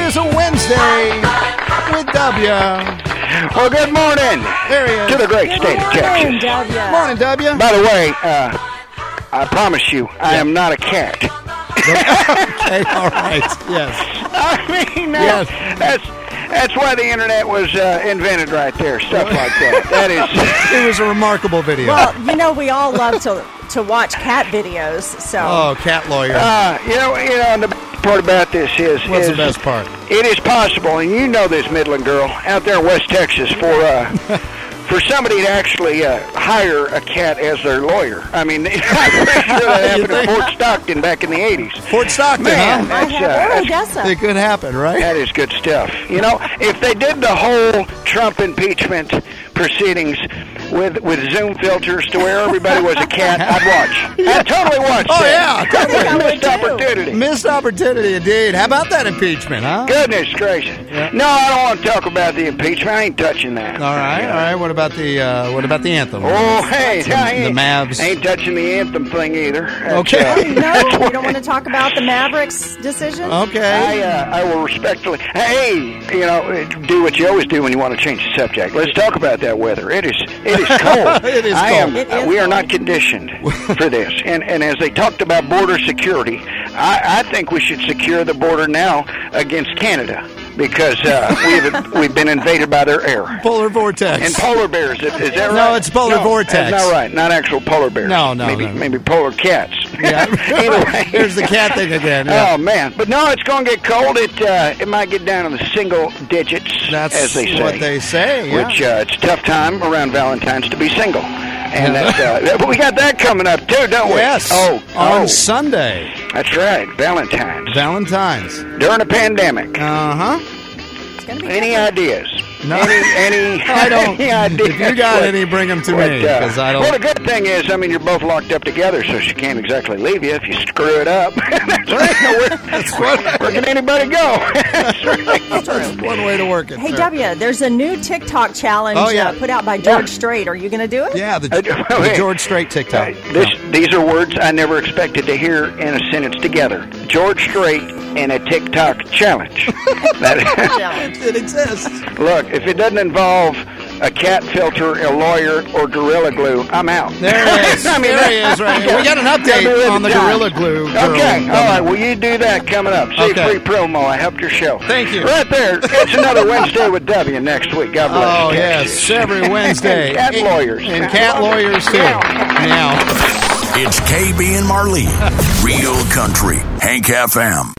is a Wednesday with W. Well, good morning. There he is. To the great state of Texas. W. Morning, W. By the way, I promise you, I am not a cat. Okay, all right. Yes. I mean, Yes. that's why the internet was invented right there. Stuff like that. That is. It was a remarkable video. Well, you know, we all love to watch cat videos, so. Oh, cat lawyer. You know, and the best part about this is. What's the best part? It is possible, and you know this, Midland girl, out there in West Texas, for somebody to actually hire a cat as their lawyer. I mean, I'm pretty sure that happened at Fort Stockton back in the 80s. Fort Stockton, Man, huh? I guess so. It could happen, right? That is good stuff. You know, if they did the whole Trump impeachment proceedings with Zoom filters to where everybody was a cat, I'd watch. I'd totally watch Oh, that. yeah. I think I would Missed too. opportunity. Missed opportunity, indeed. How about that impeachment, huh? Goodness gracious. Yeah. No, I don't want to talk about the impeachment. I ain't touching that. All right, all right. What about the anthem? Oh, hey, The Mavs. I ain't touching the anthem thing either. That's, Okay. No, you don't want to talk about the Mavericks decision? Okay. I will respectfully. Hey, you know, do what you always do when you want to change the subject. Let's talk about that weather. It is cold. It is cold. It is We are cold. not conditioned for this. And as they talked about border security, I think we should secure the border now against Canada because we've been invaded by their air. Polar vortex. And polar bears, is that right? No, it's polar vortex. That's not right. Not actual polar bears. No. Maybe polar cats. Yeah. Either way. There's the cat thing again. Yeah. Oh man, but no, it's going to get cold. It might get down in the single digits, That's as they say. what they say. Yeah. Which it's a tough time around Valentine's to be single, and but we got that coming up too, don't we? Yes. On Sunday. That's right, Valentine's Valentine's. during a pandemic. Uh-huh. It's gonna be Any ideas? No. Any I don't. any ideas? If you got any, bring them to me, because I don't. Well, the good thing is, I mean, you're both locked up together, so she can't exactly leave you if you screw it up. Where can anybody go? That's one way to work it. Hey, sir. W, there's a new TikTok challenge Oh, yeah. put out by George Strait. Are you going to do it? Yeah, the Wait. George Strait TikTok. These are words I never expected to hear in a sentence together. George Strait and a TikTok challenge. It exists. Look, if it doesn't involve a cat filter, a lawyer, or Gorilla Glue, I'm out. There he is. I mean, There he is, right here. We got an update on the Gorilla Glue. Okay, all right. Well, you do that coming up. See, Okay. free promo. I helped your show. Thank you. Right there. It's another Wednesday with W next week. God bless. Oh, Texas. yes. Every Wednesday. And cat lawyers. And cat lawyers, too. Now. It's KB and Marlene. Real Country. Hank FM.